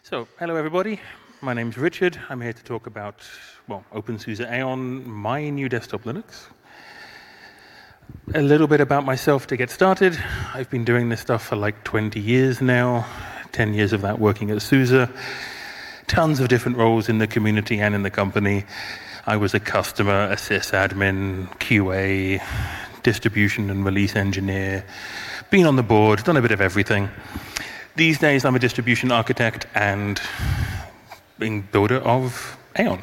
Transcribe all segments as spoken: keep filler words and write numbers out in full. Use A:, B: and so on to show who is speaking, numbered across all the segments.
A: So, hello everybody. My name's Richard. I'm here to talk about, well, OpenSUSE Aeon, my new desktop Linux. A little bit about myself to get started. I've been doing this stuff for like twenty years now, ten years of that working at SUSE. Tons of different roles in the community and in the company. I was a customer, a sysadmin, Q A, distribution and release engineer, been on the board, done a bit of everything. These days, I'm a distribution architect and being builder of Aeon.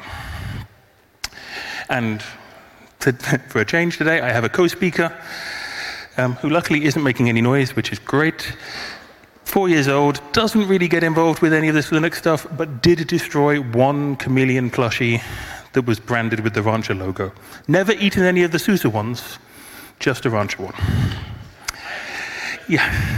A: And to, for a change today, I have a co-speaker um, who luckily isn't making any noise, which is great. Four years old, doesn't really get involved with any of this Linux stuff, but did destroy one Chameleon plushie that was branded with the Rancher logo. Never eaten any of the SUSE ones, just a Rancher one. Yeah.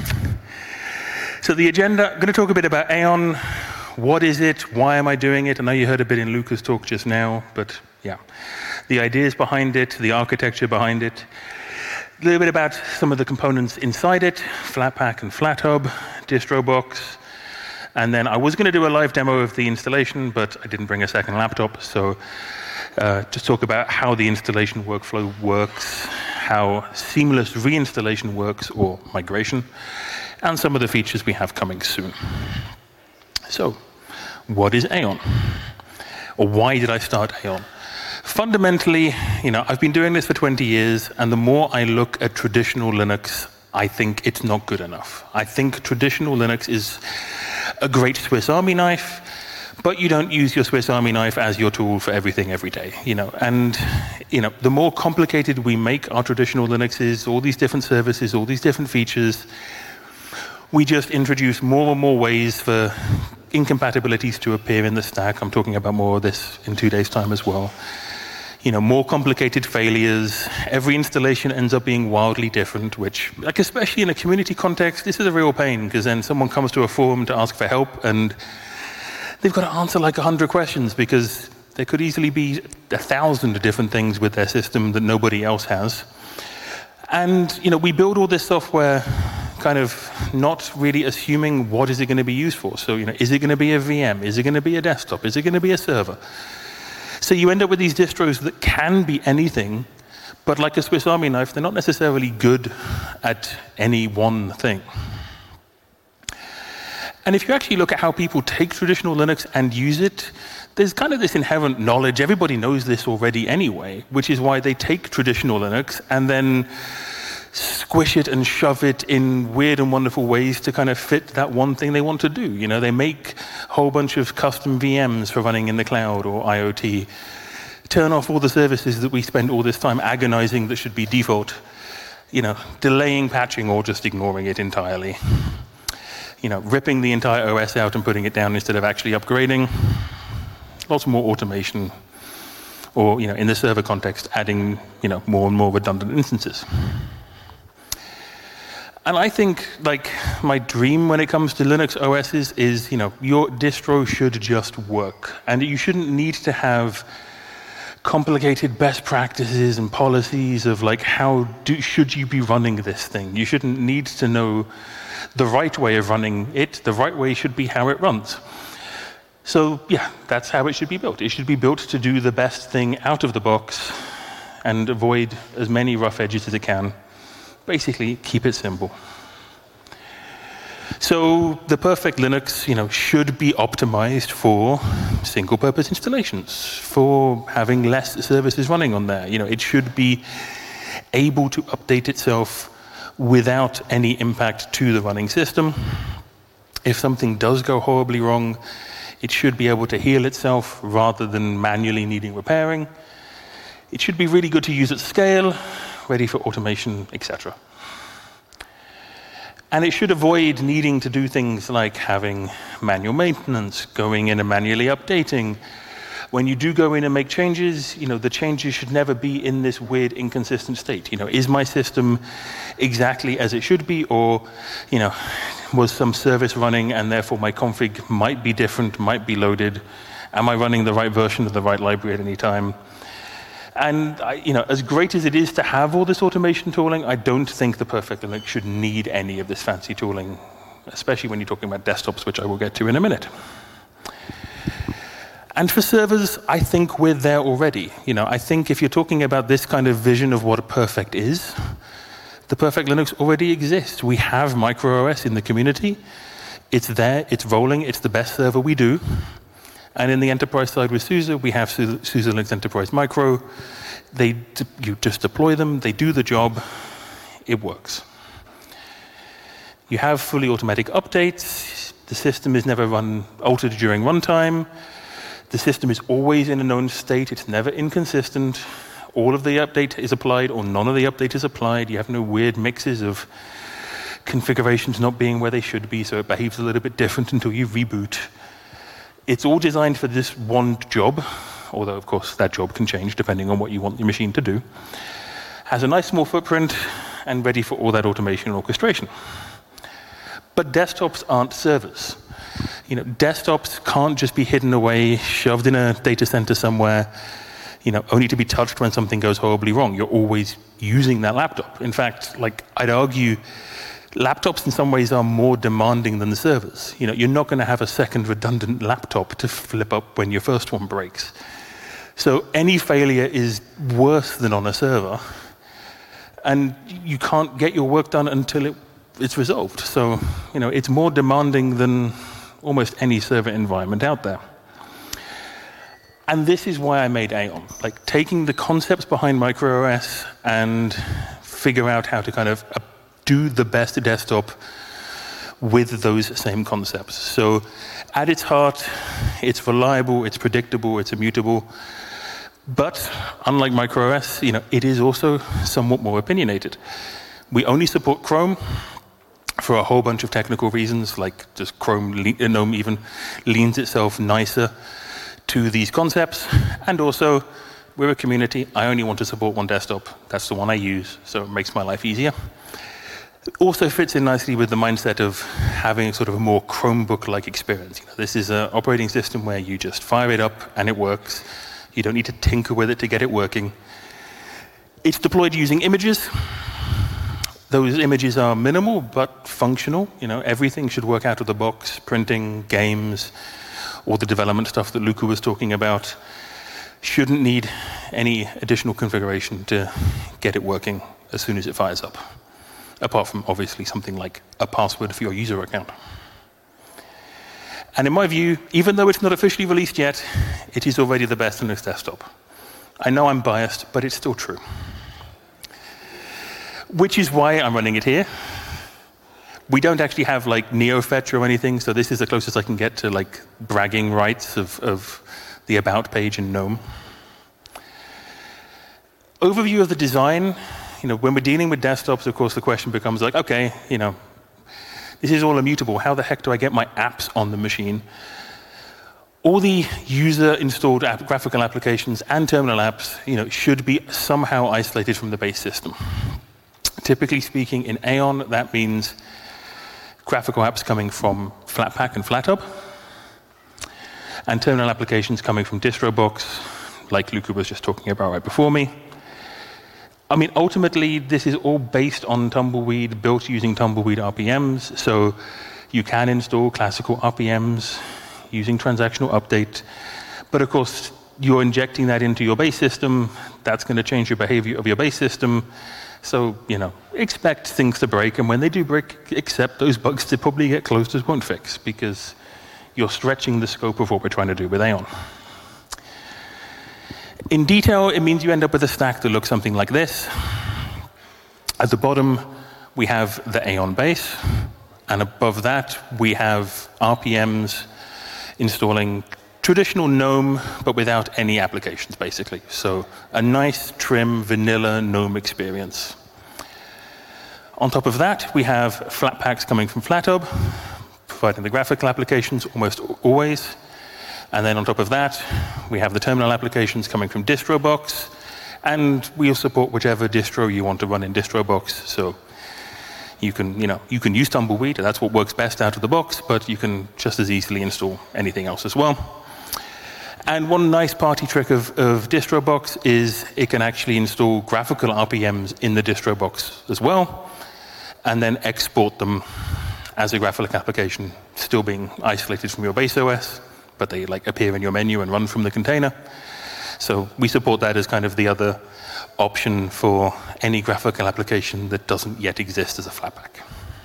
A: So the agenda, I'm going to talk a bit about Aeon. What is it? Why am I doing it? I know you heard a bit in Luca's talk just now, but yeah. The ideas behind it, the architecture behind it. A little bit about some of the components inside it, Flatpak and FlatHub, DistroBox. And then I was going to do a live demo of the installation, but I didn't bring a second laptop, so uh, just talk about how the installation workflow works, how seamless reinstallation works, or migration, and some of the features we have coming soon. So, what is Aeon? Or why did I start Aeon? Fundamentally, you know, I've been doing this for twenty years, and the more I look at traditional Linux, I think it's not good enough. I think traditional Linux is a great Swiss Army knife, but you don't use your Swiss Army knife as your tool for everything every day, you know. And, you know, the more complicated we make our traditional Linuxes, all these different services, all these different features, we just introduce more and more ways for incompatibilities to appear in the stack. I'm talking about more of this in two days' time as well. You know, more complicated failures. Every installation ends up being wildly different, which, like, especially in a community context, this is a real pain, because then someone comes to a forum to ask for help, and they've got to answer like a hundred questions, because there could easily be a thousand different things with their system that nobody else has. And, you know, we build all this software kind of not really assuming what is it going to be used for. So, you know, is it going to be a V M? Is it going to be a desktop? Is it going to be a server? So you end up with these distros that can be anything, but like a Swiss Army knife, they're not necessarily good at any one thing. And if you actually look at how people take traditional Linux and use it, there's kind of this inherent knowledge. Everybody knows this already anyway, which is why they take traditional Linux and then squish it and shove it in weird and wonderful ways to kind of fit that one thing they want to do. You know, they make a whole bunch of custom V Ms for running in the cloud or IoT, turn off all the services that we spend all this time agonizing that should be default, you know, delaying patching or just ignoring it entirely. You know, ripping the entire O S out and putting it down instead of actually upgrading. Lots more automation, or, you know, in the server context, adding, you know, more and more redundant instances. And I think, like, my dream when it comes to Linux O Ss is, you know, your distro should just work. And you shouldn't need to have complicated best practices and policies of, like, how do, should you be running this thing. You shouldn't need to know the right way of running it. The right way should be how it runs. So, yeah, that's how it should be built. It should be built to do the best thing out of the box and avoid as many rough edges as it can. Basically, keep it simple. So the perfect Linux, you know, should be optimized for single-purpose installations, for having less services running on there. You know, it should be able to update itself without any impact to the running system. If something does go horribly wrong, it should be able to heal itself rather than manually needing repairing. It should be really good to use at scale, ready for automation, et cetera. And it should avoid needing to do things like having manual maintenance, going in and manually updating. When you do go in and make changes, you know, the changes should never be in this weird, inconsistent state. You know, is my system exactly as it should be, or, you know, was some service running and therefore my config might be different, might be loaded? Am I running the right version of the right library at any time? And I, you know, as great as it is to have all this automation tooling, I don't think the perfect Linux should need any of this fancy tooling especially when you're talking about desktops, which I will get to in a minute. And for servers, I think we're there already. You know, I think if you're talking about this kind of vision of what a perfect is, the perfect Linux already exists. We have MicroOS in the community. It's there, it's rolling, it's the best server we do. And in the enterprise side with SUSE, we have SUSE Linux Enterprise Micro. They, you just deploy them, they do the job, it works. You have fully automatic updates. The system is never run altered during runtime. The system is always in a known state. It's never inconsistent. All of the update is applied or none of the update is applied. You have no weird mixes of configurations not being where they should be, so it behaves a little bit different until you reboot. It's all designed for this one job, although, of course, that job can change depending on what you want your machine to do. Has a nice small footprint and ready for all that automation and orchestration. But desktops aren't servers. You know, desktops can't just be hidden away, shoved in a data center somewhere, you know, only to be touched when something goes horribly wrong. You're always using that laptop. In fact, like, I'd argue laptops in some ways are more demanding than the servers. You know, you're not going to have a second redundant laptop to flip up when your first one breaks. So any failure is worse than on a server. And you can't get your work done until it, it's resolved. So, you know, it's more demanding than almost any server environment out there. And this is why I made Aon. Like, taking the concepts behind MicroOS and figure out how to kind of do the best desktop with those same concepts. So at its heart, it's reliable, it's predictable, it's immutable. But unlike MicroOS, you know, it is also somewhat more opinionated. We only support Chrome for a whole bunch of technical reasons, like just Chrome, GNOME even leans itself nicer to these concepts. And also, we're a community. I only want to support one desktop. That's the one I use, so it makes my life easier. It also fits in nicely with the mindset of having sort of a more Chromebook-like experience. You know, this is an operating system where you just fire it up and it works. You don't need to tinker with it to get it working. It's deployed using images. Those images are minimal but functional. You know, everything should work out of the box, printing, games, all the development stuff that Luca was talking about. Shouldn't need any additional configuration to get it working as soon as it fires up. Apart from, obviously, something like a password for your user account. And in my view, even though it's not officially released yet, it is already the best Linux desktop. I know I'm biased, but it's still true. Which is why I'm running it here. We don't actually have like NeoFetch or anything, so this is the closest I can get to like bragging rights of, of the About page in GNOME. Overview of the design. You know, when we're dealing with desktops, of course, the question becomes like, okay, you know, this is all immutable. How the heck do I get my apps on the machine? All the user-installed app, graphical applications and terminal apps, you know, should be somehow isolated from the base system. Typically speaking, in Aon, that means graphical apps coming from Flatpak and FlatHub, and terminal applications coming from DistroBox, like Luca was just talking about right before me. I mean, ultimately, this is all based on Tumbleweed, built using Tumbleweed R P Ms, so you can install classical R P Ms using transactional update. But of course, you're injecting that into your base system. That's going to change your behavior of your base system. So, you know, expect things to break. And when they do break, accept those bugs to probably get close to won't fix, because you're stretching the scope of what we're trying to do with Aon. In detail, it means you end up with a stack that looks something like this. At the bottom, we have the Aon base. And above that, we have R P Ms installing traditional GNOME, but without any applications, basically. So a nice, trim, vanilla GNOME experience. On top of that, we have Flatpaks coming from FlatHub, providing the graphical applications almost always. And then on top of that, we have the terminal applications coming from DistroBox, and we'll support whichever distro you want to run in DistroBox. So you can, you know, you can use Tumbleweed, that's what works best out of the box, but you can just as easily install anything else as well. And one nice party trick of, of DistroBox is it can actually install graphical R P Ms in the DistroBox as well, and then export them as a Graphic application, still being isolated from your base O S, but they like appear in your menu and run from the container. So we support that as kind of the other option for any graphical application that doesn't yet exist as a Flatpak.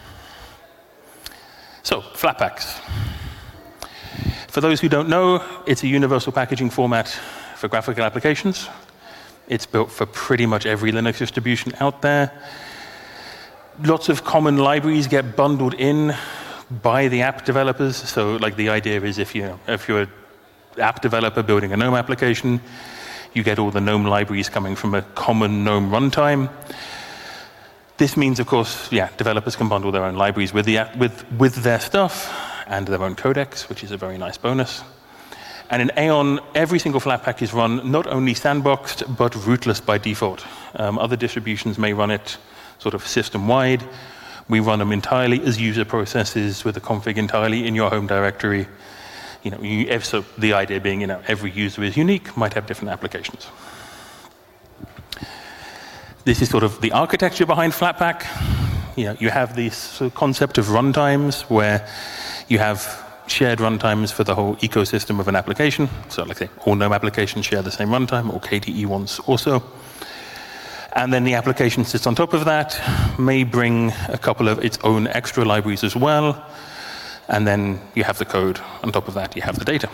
A: So, Flatpaks. For those who don't know, it's a universal packaging format for graphical applications. It's built for pretty much every Linux distribution out there. Lots of common libraries get bundled in by the app developers. So, like the idea is, if you if you're an app developer building a GNOME application, you get all the GNOME libraries coming from a common GNOME runtime. This means, of course, yeah, developers can bundle their own libraries with the app, with with their stuff and their own codecs, which is a very nice bonus. And in Aeon, every single Flatpak is run not only sandboxed, but rootless by default. Um, other distributions may run it sort of system-wide. We run them entirely as user processes with the config entirely in your home directory. You know, you, if so the idea being, you know, every user is unique, might have different applications. This is sort of the architecture behind Flatpak. You know, you have this sort of concept of runtimes where you have shared runtimes for the whole ecosystem of an application. So like I say, all GNOME applications share the same runtime, or K D E ones also. And then the application sits on top of that, may bring a couple of its own extra libraries as well. And then you have the code. On top of that, you have the data.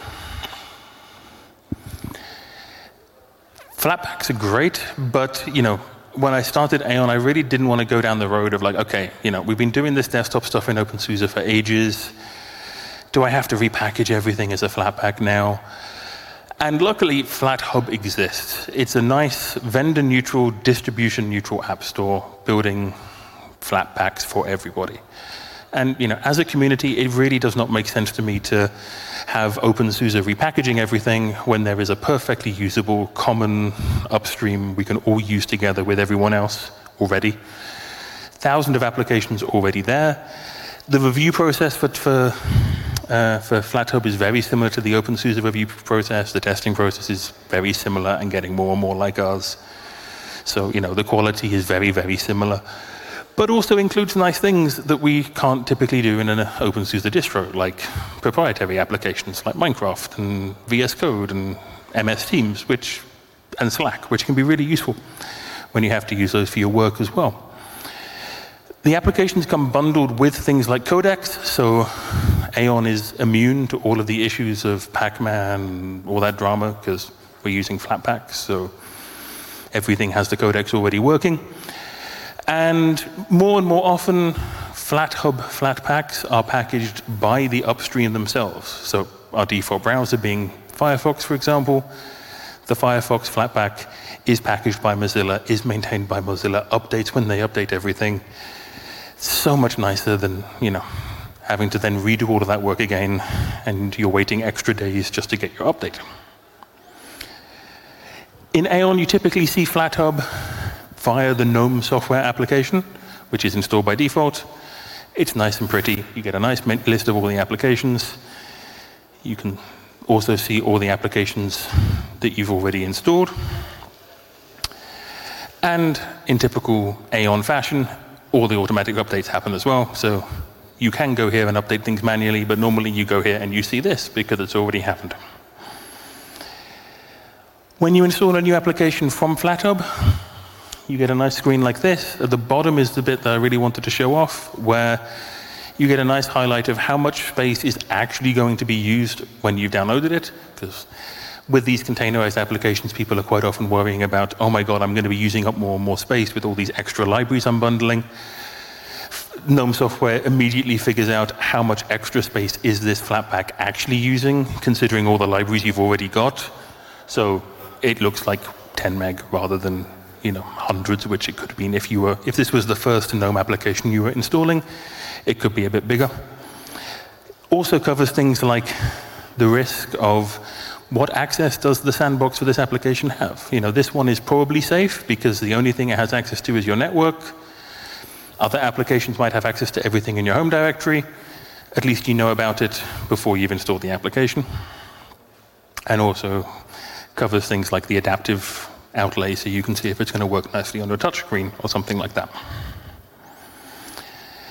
A: Flatpaks are great, but, you know, when I started Aeon, I really didn't want to go down the road of like, okay, you know, we've been doing this desktop stuff in OpenSUSE for ages. Do I have to repackage everything as a Flatpak now? And luckily, FlatHub exists. It's a nice vendor-neutral, distribution-neutral app store building Flatpaks for everybody. And you know, as a community, it really does not make sense to me to have OpenSUSE repackaging everything when there is a perfectly usable, common upstream we can all use together with everyone else already. Thousands of applications already there. The review process for, for, uh, for FlatHub is very similar to the OpenSUSE review process. The testing process is very similar and getting more and more like ours. So you know, the quality is very, very similar. But also includes nice things that we can't typically do in an OpenSUSE distro, like proprietary applications like Minecraft and V S Code and M S Teams, which, and Slack, which can be really useful when you have to use those for your work as well. The applications come bundled with things like codecs, so Aeon is immune to all of the issues of Pac-Man, all that drama, because we're using Flatpaks, so everything has the codecs already working. And more and more often, FlatHub Flatpaks are packaged by the upstream themselves. So our default browser being Firefox, for example, the Firefox Flatpak is packaged by Mozilla, is maintained by Mozilla, updates when they update everything. So much nicer than, you know, having to then redo all of that work again, and you're waiting extra days just to get your update. In Aeon, you typically see FlatHub via the GNOME software application, which is installed by default. It's nice and pretty. You get a nice list of all the applications. You can also see all the applications that you've already installed. And in typical Aeon fashion, all the automatic updates happen as well. So you can go here and update things manually, but normally you go here and you see this because it's already happened. When you install a new application from FlatHub, you get a nice screen like this. At the bottom is the bit that I really wanted to show off, where you get a nice highlight of how much space is actually going to be used when you've downloaded it. Because with these containerized applications, people are quite often worrying about, oh my God, I'm going to be using up more and more space with all these extra libraries I'm bundling. GNOME software immediately figures out how much extra space is this Flatpak actually using, considering all the libraries you've already got. So it looks like ten meg rather than, you know, hundreds, which it could have been if you were, if this was the first GNOME application you were installing, it could be a bit bigger. Also covers things like the risk of what access does the sandbox for this application have. You know, this one is probably safe because the only thing it has access to is your network. Other applications might have access to everything in your home directory. At least you know about it before you've installed the application. And also covers things like the adaptive outlay, so you can see if it's going to work nicely on a touchscreen or something like that.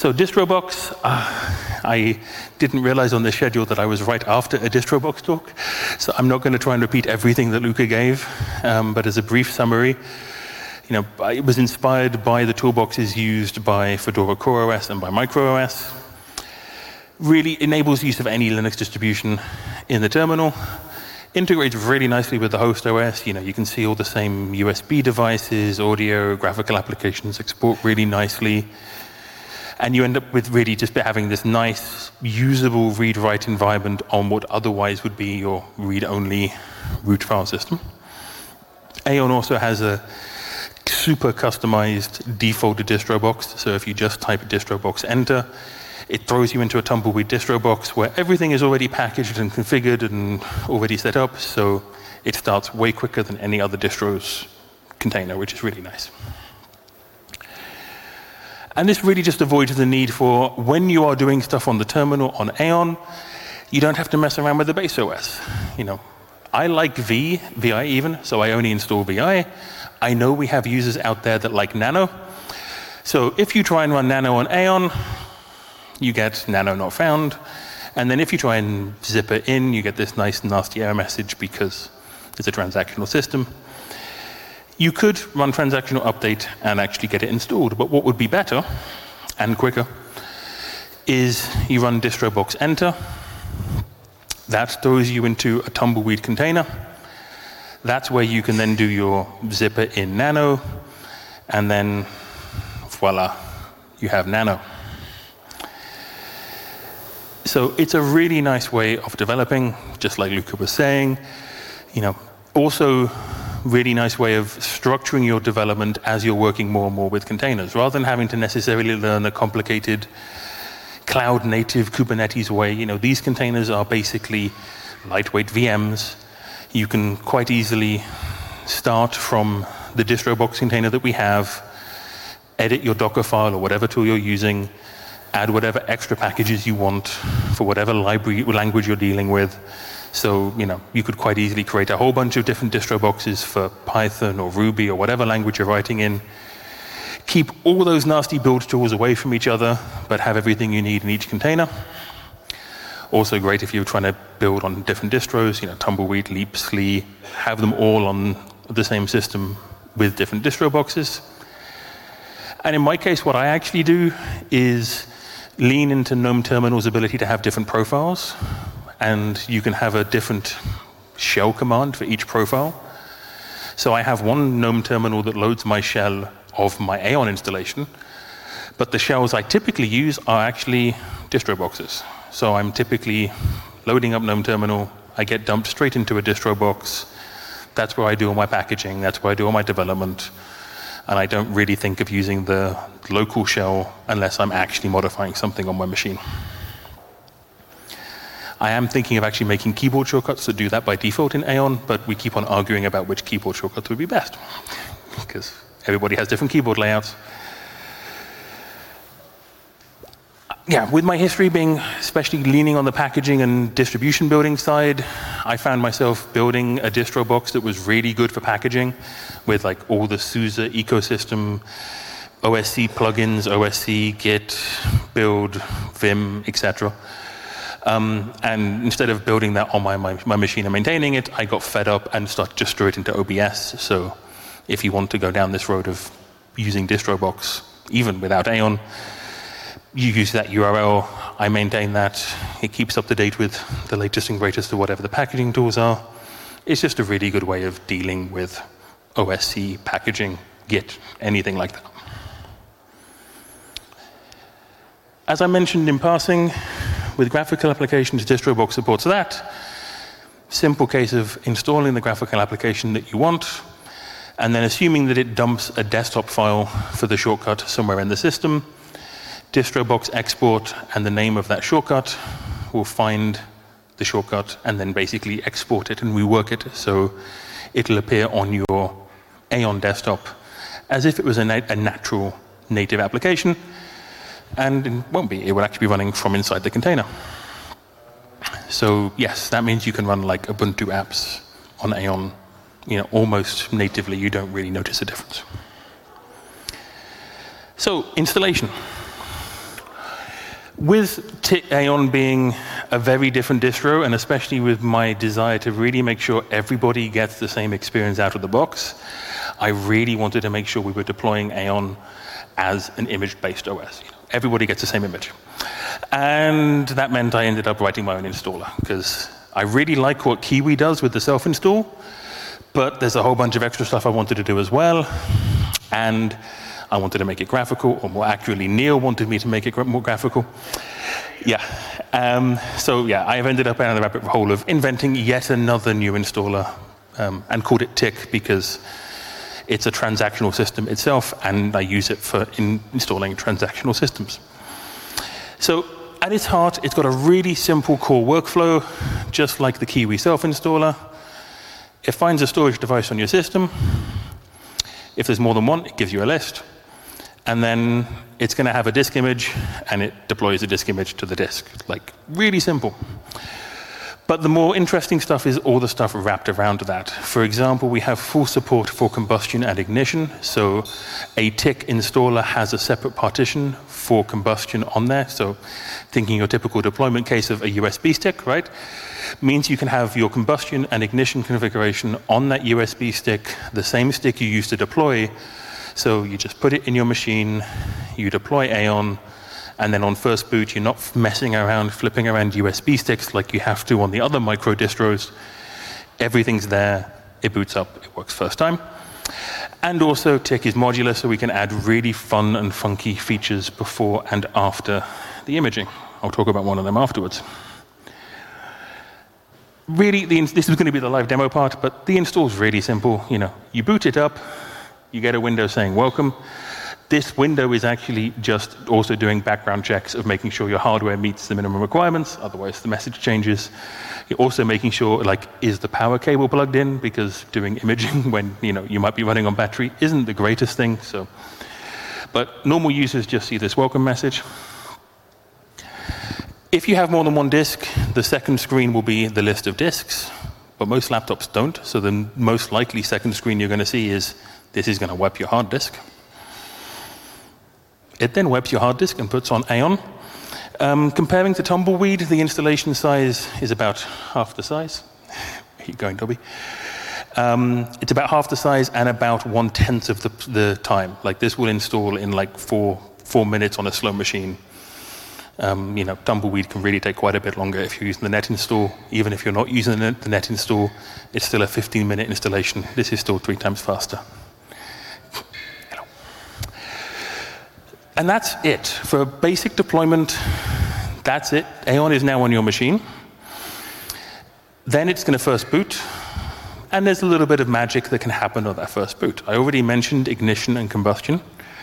A: So DistroBox, uh, I didn't realize on the schedule that I was right after a DistroBox talk, so I'm not going to try and repeat everything that Luca gave, um, but as a brief summary, you know, it was inspired by the toolboxes used by Fedora CoreOS and by MicroOS. Really enables use of any Linux distribution in the terminal. Integrates really nicely with the host O S. You know, you can see all the same U S B devices, audio, graphical applications export really nicely. And you end up with really just having this nice, usable read-write environment on what otherwise would be your read-only root file system. Aeon also has a super customized default DistroBox. So if you just type DistroBox enter, it throws you into a Tumbleweed DistroBox where everything is already packaged and configured and already set up. So it starts way quicker than any other distro's container, which is really nice. And this really just avoids the need for, when you are doing stuff on the terminal on Aeon, you don't have to mess around with the base O S. You know, I like V, V I even, so I only install V I. I know we have users out there that like Nano. So if you try and run Nano on Aeon, you get Nano not found. And then if you try and zip it in, you get this nice nasty error message because it's a transactional system. You could run transactional update and actually get it installed, but what would be better and quicker is you run DistroBox enter. That throws you into a Tumbleweed container. That's where you can then do your zipper in Nano, and then voila, you have Nano. So it's a really nice way of developing, just like Luca was saying. You know, also really nice way of structuring your development as you're working more and more with containers, rather than having to necessarily learn a complicated cloud-native Kubernetes way. You know, these containers are basically lightweight V Ms. You can quite easily start from the DistroBox container that we have, edit your Docker file or whatever tool you're using, add whatever extra packages you want for whatever library language you're dealing with. So, you know, you could quite easily create a whole bunch of different distro boxes for Python or Ruby or whatever language you're writing in. Keep all those nasty build tools away from each other, but have everything you need in each container. Also great if you're trying to build on different distros, you know, Tumbleweed, Leap, Slee, have them all on the same system with different distro boxes. And in my case, what I actually do is lean into GNOME Terminal's ability to have different profiles. And you can have a different shell command for each profile. So I have one GNOME terminal that loads my shell of my Aeon installation, but the shells I typically use are actually distro boxes. So I'm typically loading up GNOME terminal, I get dumped straight into a distro box. That's where I do all my packaging, that's where I do all my development, and I don't really think of using the local shell unless I'm actually modifying something on my machine. I am thinking of actually making keyboard shortcuts that do that by default in Aeon, but we keep on arguing about which keyboard shortcuts would be best, because everybody has different keyboard layouts. Yeah, with my history being especially leaning on the packaging and distribution building side, I found myself building a distro box that was really good for packaging with like all the SUSE ecosystem, O S C plugins, O S C, Git, build, Vim, et cetera. Um, and instead of building that on my, my, my machine and maintaining it, I got fed up and started just threw it into O B S. So if you want to go down this road of using DistroBox, even without Aeon, you use that U R L, I maintain that, it keeps up to date with the latest and greatest of whatever the packaging tools are. It's just a really good way of dealing with O S C, packaging, Git, anything like that. As I mentioned in passing, with graphical applications, DistroBox supports that. Simple case of installing the graphical application that you want, and then assuming that it dumps a desktop file for the shortcut somewhere in the system, DistroBox export and the name of that shortcut will find the shortcut and then basically export it and rework it so it'll appear on your Aeon desktop as if it was a, nat a natural native application. And it won't be, it will actually be running from inside the container. So yes, that means you can run like Ubuntu apps on Aeon, you know, almost natively. You don't really notice a difference. So installation. With T I C Aeon being a very different distro, and especially with my desire to really make sure everybody gets the same experience out of the box, I really wanted to make sure we were deploying Aeon as an image-based O S. You know, everybody gets the same image. And that meant I ended up writing my own installer, because I really like what Kiwi does with the self-install, but there's a whole bunch of extra stuff I wanted to do as well, and I wanted to make it graphical, or more accurately, Neil wanted me to make it more graphical. Yeah. Um, so yeah, I've ended up down the rabbit hole of inventing yet another new installer, um, and called it T I C because it's a transactional system itself, and I use it for in installing transactional systems. So at its heart, it's got a really simple core workflow, just like the Kiwi self-installer. It finds a storage device on your system. If there's more than one, it gives you a list. And then it's going to have a disk image, and it deploys a disk image to the disk. Like, really simple. But the more interesting stuff is all the stuff wrapped around that. For example, we have full support for combustion and ignition. So a T I C installer has a separate partition for combustion on there. So thinking your typical deployment case of a U S B stick, right? Means you can have your combustion and ignition configuration on that U S B stick, the same stick you use to deploy. So you just put it in your machine, you deploy Aeon, and then on first boot, you're not messing around, flipping around U S B sticks like you have to on the other micro distros. Everything's there, it boots up, it works first time. And also, T I C is modular, so we can add really fun and funky features before and after the imaging. I'll talk about one of them afterwards. Really, the, this is going to be the live demo part, but the install is really simple. You know, you boot it up, you get a window saying welcome. This window is actually just also doing background checks of making sure your hardware meets the minimum requirements, otherwise the message changes. You're also making sure, like, is the power cable plugged in? Because doing imaging when, you know, you might be running on battery isn't the greatest thing. So, but normal users just see this welcome message. If you have more than one disk, the second screen will be the list of disks, but most laptops don't. So the most likely second screen you're going to see is this is going to wipe your hard disk. It then wipes your hard disk and puts on Aeon. Um, comparing to Tumbleweed, the installation size is about half the size. Keep going, Dobby. Um, it's about half the size and about one-tenth of the, the time. Like, this will install in like four, four minutes on a slow machine. Um, you know, Tumbleweed can really take quite a bit longer if you're using the net install. Even if you're not using the net, the net install, it's still a fifteen minute installation. This is still three times faster. And that's it. For a basic deployment, that's it. Aeon is now on your machine. Then it's going to first boot. And there's a little bit of magic that can happen on that first boot. I already mentioned ignition and combustion.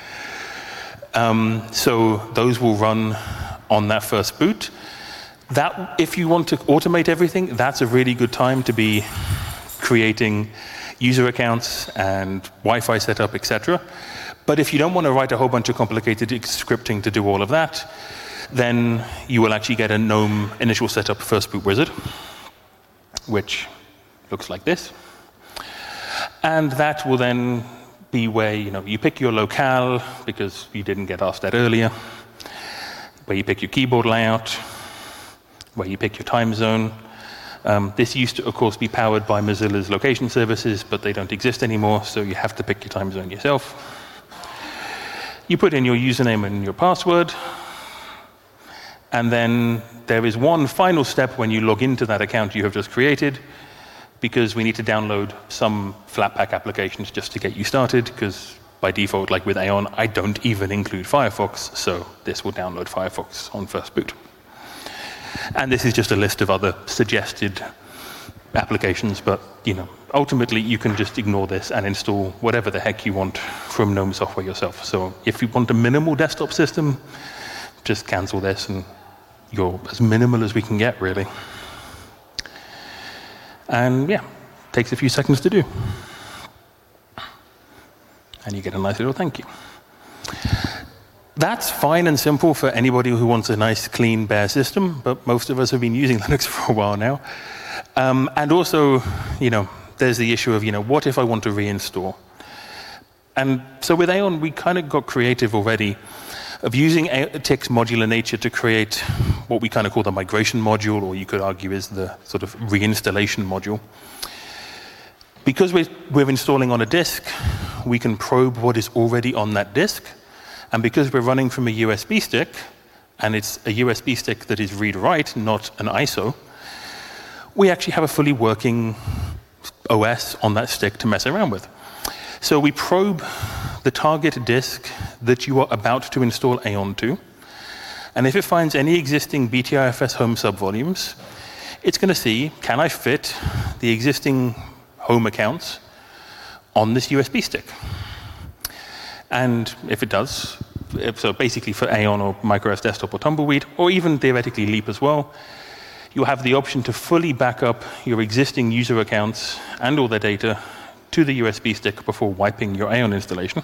A: Um, so those will run on that first boot. That, if you want to automate everything, that's a really good time to be creating user accounts and Wi-Fi setup, et cetera. But if you don't want to write a whole bunch of complicated scripting to do all of that, then you will actually get a GNOME initial setup first boot wizard, which looks like this. And that will then be where, you know, you pick your locale, because you didn't get asked that earlier, where you pick your keyboard layout, where you pick your time zone. Um, this used to, of course, be powered by Mozilla's location services, but they don't exist anymore, so you have to pick your time zone yourself. You put in your username and your password, and then there is one final step when you log into that account you have just created, because we need to download some Flatpak applications just to get you started, because by default, like with Aeon, I don't even include Firefox, so this will download Firefox on first boot. And this is just a list of other suggested applications, but, you know, ultimately you can just ignore this and install whatever the heck you want from GNOME software yourself. So if you want a minimal desktop system, just cancel this and you're as minimal as we can get, really. And yeah, takes a few seconds to do. And you get a nice little thank you. That's fine and simple for anybody who wants a nice, clean, bare system, but most of us have been using Linux for a while now. Um, and also, you know, there's the issue of, you know, what if I want to reinstall? And so with Aeon, we kind of got creative already of using T I C's modular nature to create what we kind of call the migration module, or you could argue is the sort of reinstallation module. Because we're, we're installing on a disk, we can probe what is already on that disk. And because we're running from a U S B stick, and it's a U S B stick that is read-write, not an I S O, we actually have a fully working O S on that stick to mess around with. So we probe the target disk that you are about to install Aeon to, and if it finds any existing B T I F S home subvolumes, it's going to see, can I fit the existing home accounts on this U S B stick? And if it does, if so basically for Aeon or MicroOS Desktop or Tumbleweed, or even theoretically Leap as well, you'll have the option to fully back up your existing user accounts and all their data to the U S B stick before wiping your Aeon installation.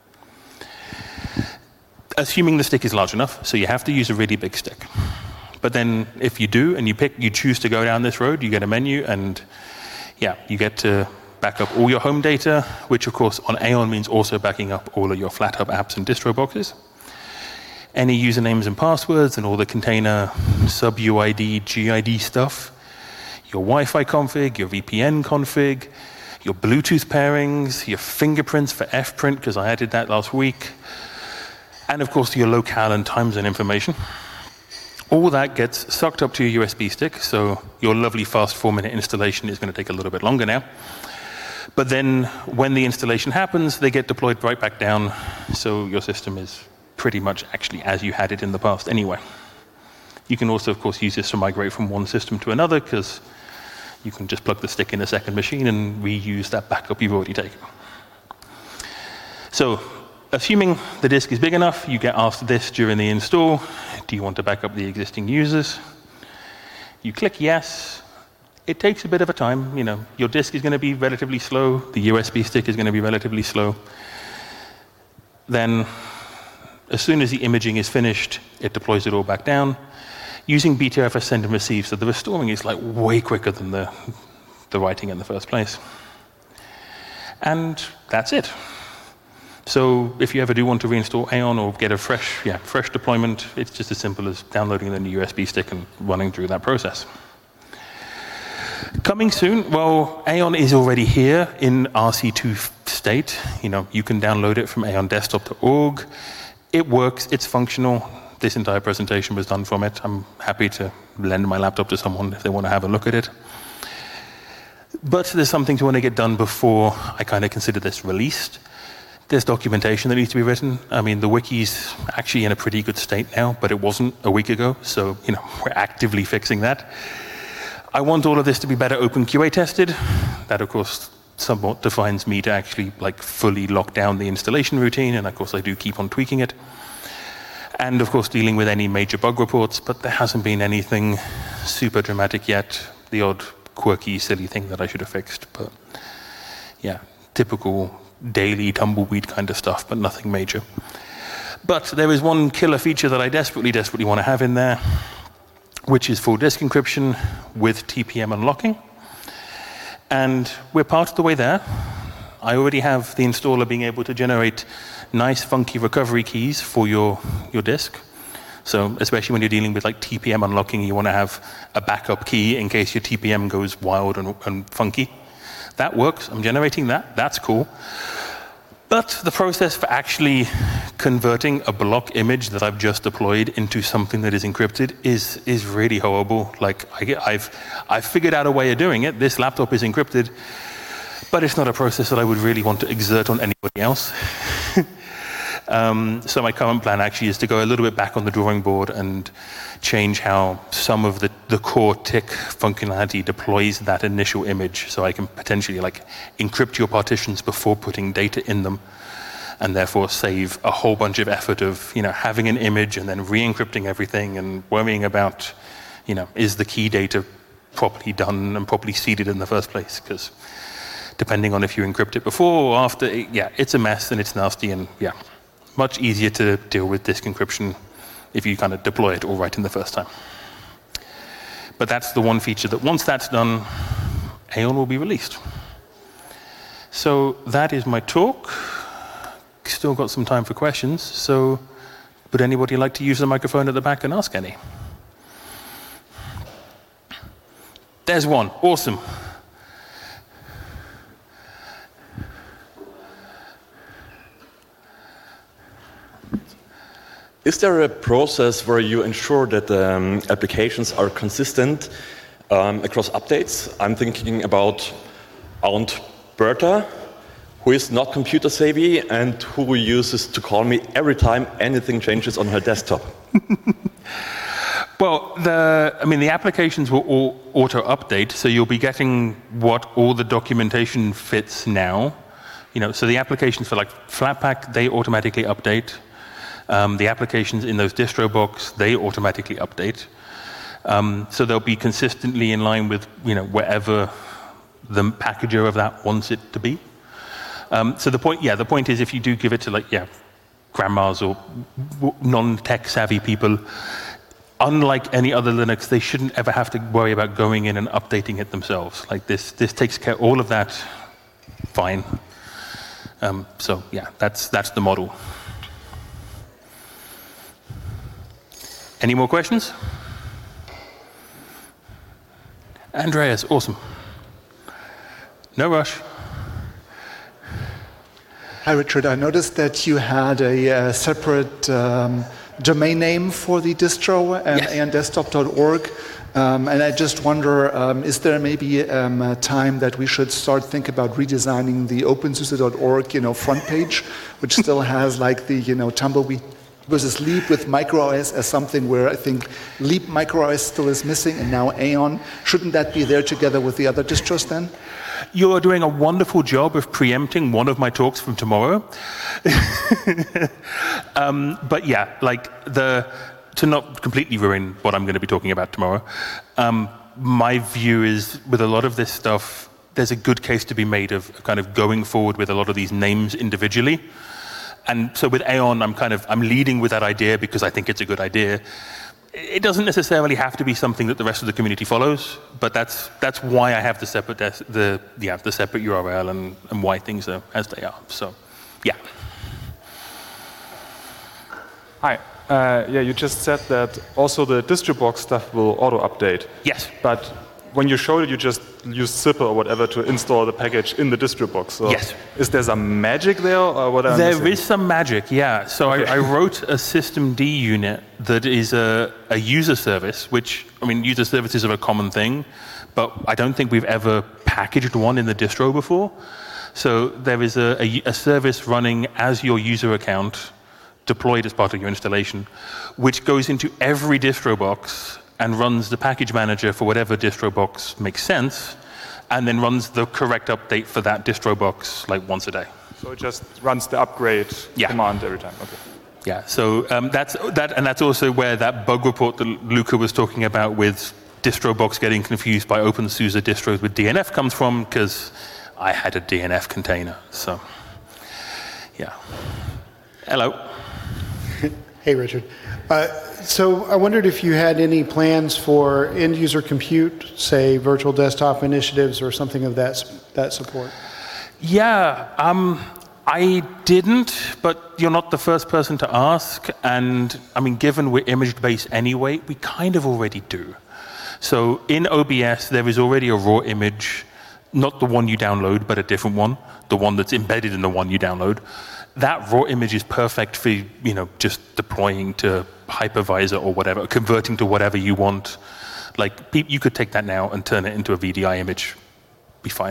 A: Assuming the stick is large enough, so you have to use a really big stick. But then if you do, and you pick, you choose to go down this road, you get a menu, and yeah, you get to back up all your home data, which of course on Aeon means also backing up all of your FlatHub apps and distro boxes. Any usernames and passwords and all the container sub-U I D, G I D stuff, your Wi-Fi config, your V P N config, your Bluetooth pairings, your fingerprints for F print, because I added that last week, and of course your locale and time zone information. All that gets sucked up to your U S B stick, so your lovely fast four-minute installation is going to take a little bit longer now. But then when the installation happens, they get deployed right back down, so your system is pretty much actually as you had it in the past anyway. You can also, of course, use this to migrate from one system to another, because you can just plug the stick in a second machine and reuse that backup you've already taken. So, assuming the disk is big enough, you get asked this during the install. Do you want to back up the existing users? You click yes. It takes a bit of a time. You know, your disk is going to be relatively slow. The U S B stick is going to be relatively slow. Then, as soon as the imaging is finished, it deploys it all back down. Using B T I F S send and receive, so the restoring is like way quicker than the, the writing in the first place. And that's it. So if you ever do want to reinstall Aeon or get a fresh, yeah, fresh deployment, it's just as simple as downloading the new U S B stick and running through that process. Coming soon, well, Aeon is already here in R C two state. You know, you can download it from aeon desktop dot org. It works, it's functional. This entire presentation was done from it. I'm happy to lend my laptop to someone if they want to have a look at it. But there's something to want to get done before I kind of consider this released. There's documentation that needs to be written. I mean, the wiki's actually in a pretty good state now, but it wasn't a week ago, so you know, we're actively fixing that. I want all of this to be better open Q A tested. That, of course, somewhat defines me to actually like fully lock down the installation routine, and of course I do keep on tweaking it. And of course dealing with any major bug reports, but there hasn't been anything super dramatic yet. The odd quirky, silly thing that I should have fixed, but yeah, typical daily tumbleweed kind of stuff, but nothing major. But there is one killer feature that I desperately, desperately want to have in there, which is full disk encryption with T P M unlocking. And we're part of the way there. I already have the installer being able to generate nice, funky recovery keys for your, your disk. So especially when you're dealing with like T P M unlocking, you want to have a backup key in case your T P M goes wild and, and funky. That works. I'm generating that. That's cool. But the process for actually converting a block image that I've just deployed into something that is encrypted is, is really horrible. Like, I, I've, I've figured out a way of doing it. This laptop is encrypted, but it's not a process that I would really want to exert on anybody else. um, so my current plan actually is to go a little bit back on the drawing board and change how some of the, the core tick functionality deploys that initial image, so I can potentially like encrypt your partitions before putting data in them, and therefore save a whole bunch of effort of, you know, having an image and then re-encrypting everything and worrying about, you know, is the key data properly done and properly seeded in the first place? Because depending on if you encrypt it before or after, it, yeah, it's a mess and it's nasty, and yeah, much easier to deal with disk encryption if you kind of deploy it all right in the first time. But that's the one feature that once that's done, Aeon will be released. So that is my talk. Still got some time for questions, so Would anybody like to use the microphone at the back and ask any? There's one. Awesome.
B: Is there a process where you ensure that um, applications are consistent um, across updates? I'm thinking about Aunt Bertha, who is not computer savvy and who uses to call me every time anything changes on her desktop.
A: Well, the, I mean, the applications will all auto-update, so you'll be getting what all the documentation fits now. You know, so the applications for like Flatpak, they automatically update. Um, the applications in those DistroBox, they automatically update. Um, so they'll be consistently in line with, you know, wherever the packager of that wants it to be. Um, so the point, yeah, the point is if you do give it to like, yeah, grandmas or non-tech savvy people, unlike any other Linux, they shouldn't ever have to worry about going in and updating it themselves. Like this, this takes care of all of that fine. Um, so yeah, that's, that's the model. Any more questions? Andreas, awesome. No rush.
C: Hi, Richard. I noticed that you had a uh, separate um, domain name for the distro, um,
A: yes.
C: a n desktop dot org. Um, and I just wonder, um, is there maybe um, a time that we should start think about redesigning the OpenSUSE dot org, you know, front page, which still has like the, you know, tumbleweed versus Leap with MicroOS as something where I think Leap MicroOS still is missing, and now Aeon. Shouldn't that be there together with the other distros then?
A: You're doing a wonderful job of preempting one of my talks from tomorrow. um, but yeah, like the to not completely ruin what I'm going to be talking about tomorrow, um, my view is with a lot of this stuff, there's a good case to be made of kind of going forward with a lot of these names individually. And so with Aeon, I'm kind of I'm leading with that idea because I think it's a good idea. It doesn't necessarily have to be something that the rest of the community follows, but that's that's why I have the separate the yeah the separate U R L and, and why things are as they are. So, yeah.
D: Hi. Uh, yeah, you just said that also the DistroBox stuff will auto-update.
A: Yes.
D: But when you showed it, you just used Zypper or whatever to install the package in the DistroBox. So
A: yes.
D: Is there some magic there, or what? I'm
A: there
D: missing?
A: is some magic, yeah. So okay. I, I wrote a systemd unit that is a, a user service, which, I mean, user services are a common thing, but I don't think we've ever packaged one in the distro before. So there is a, a, a service running as your user account, deployed as part of your installation, which goes into every DistroBox and runs the package manager for whatever DistroBox makes sense, and then runs the correct update for that DistroBox like once a day.
D: So it just runs the upgrade
A: yeah.
D: command every time. Okay.
A: Yeah. So um, that's that, and that's also where that bug report that Luca was talking about with DistroBox getting confused by OpenSUSE distros with D N F comes from, because I had a D N F container. So, yeah. Hello.
E: Hey, Richard. Uh, so I wondered if you had any plans for end-user compute, say virtual desktop initiatives or something of that that support.
A: Yeah, um, I didn't, but you're not the first person to ask. And I mean, given we're image-based anyway, we kind of already do. So in O B S, there is already a raw image, not the one you download, but a different one, the one that's embedded in the one you download. That raw image is perfect for, you know, just deploying to hypervisor or whatever, converting to whatever you want. Like, you could take that now and turn it into a V D I image. Be fine.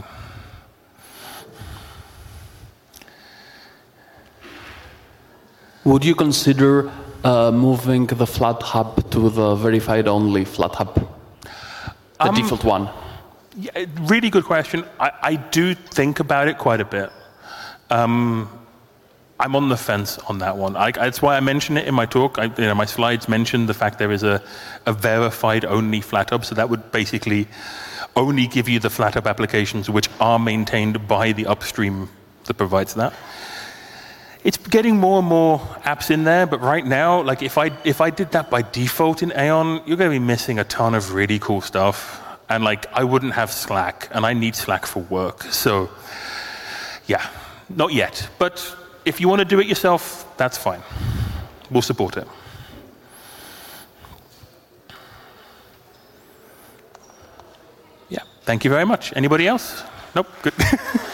F: Would you consider uh, moving the FlatHub to the verified-only FlatHub, the um, default one?
A: Yeah, really good question. I, I do think about it quite a bit. Um, I'm on the fence on that one. I, that's why I mention it in my talk. I, you know, my slides mention the fact there is a, a verified-only FlatHub, so that would basically only give you the FlatHub applications which are maintained by the upstream that provides that. It's getting more and more apps in there, but right now, like if I if I did that by default in Aeon, you're going to be missing a ton of really cool stuff. And like, I wouldn't have Slack, and I need Slack for work. So, yeah, not yet. But if you want to do it yourself, that's fine. we'll support it. Yeah, thank you very much. Anybody else? Nope, good.